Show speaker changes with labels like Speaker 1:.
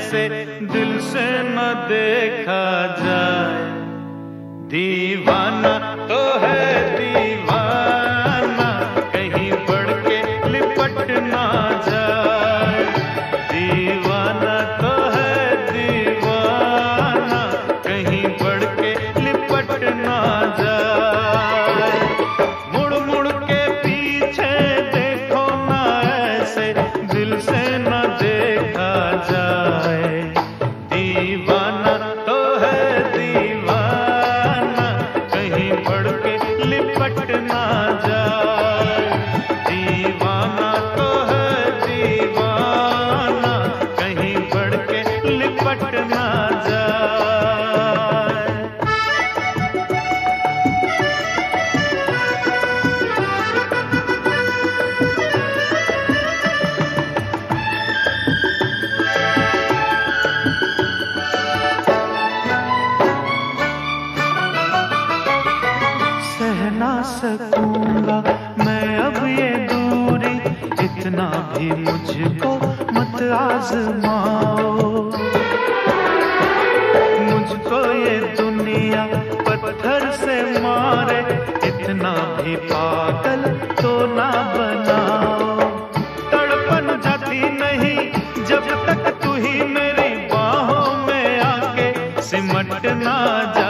Speaker 1: ऐसे दिल से न देखा जाए। दीवाना तो है दीवाना, कहीं बढ़ के लिपट ना जाए। दीवाना तो है दीवाना, कहीं बढ़ के लिपट ना जाए। मुड़ मुड़ के पीछे देखो ना, ऐसे दिल से न देखा जाए। दीवाना तो है दीवाना, कहीं बढ़ के लिपट ना जाए। दीवाना तो है दीवाना, कहीं बढ़ के लिपट ना जाए। सह ना सकूंगा मैं अब ये दूरी, इतना भी मुझको मत आजमाओ। मुझको ये दुनिया पत्थर से मारे, इतना भी पागल तो ना बनाओ। तड़पन जाती नहीं जब तक तू ही मेरी बाहों में आके सिमट ना जा।